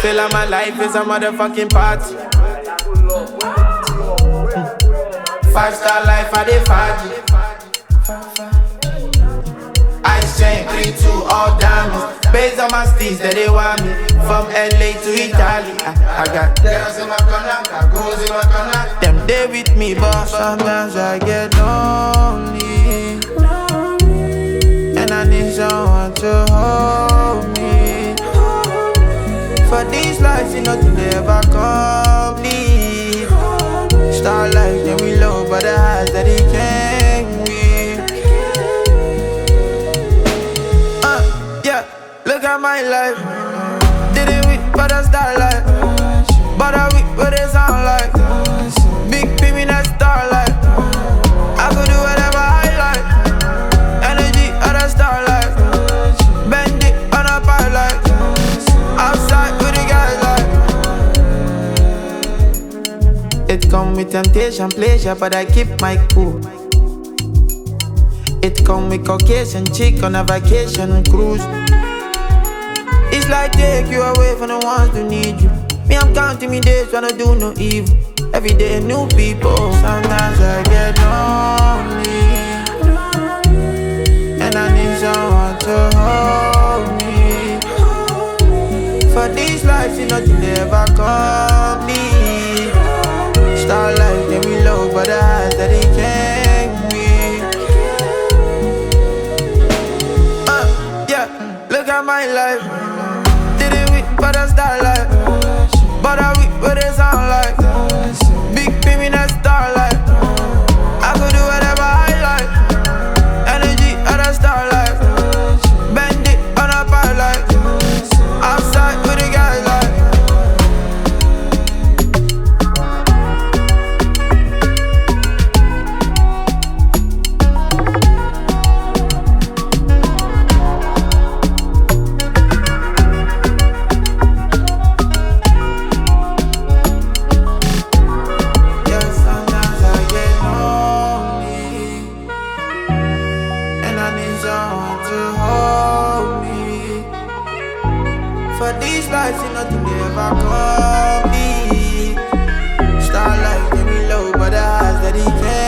feel like my life is a motherfucking party. 5-star life, I dey party. Ice chain, 3-2, all diamonds. Based on my steez that they want me. From LA to Italy. I got girls in my corner, got goals in my corner. Them they with me, but sometimes I get lonely. And I need someone to hold me. For these lives, you know, they ever complete. Star life, then we low, but the highs that he can't with. Yeah, look at my life. Didn't we but a star life? But I we what it sound like. Big baby, that starlight. I could do whatever I like. Energy of the starlight. Bend it on a pipe like. Outside with the guys like. It come with temptation, pleasure, but I keep my cool. It come with Caucasian chick on a vacation cruise. It's like take you away from the ones who need you. Me, I'm counting me days when I do no evil. Every day new people. Sometimes I get lonely, and I need someone to hold me. For these lives, you know, they ever call me. Star life, then we low, but the highs that they can't with. Yeah, look at my life. Didn't we but a star life? But I we what it sound like. Big baby, that starlight. I could do whatever I like. Energy of the starlight. Bend it on a pipe like. Outside with the guys like. For these lives, you know, they never call me. Starlight, give me low, but the eyes that he can't.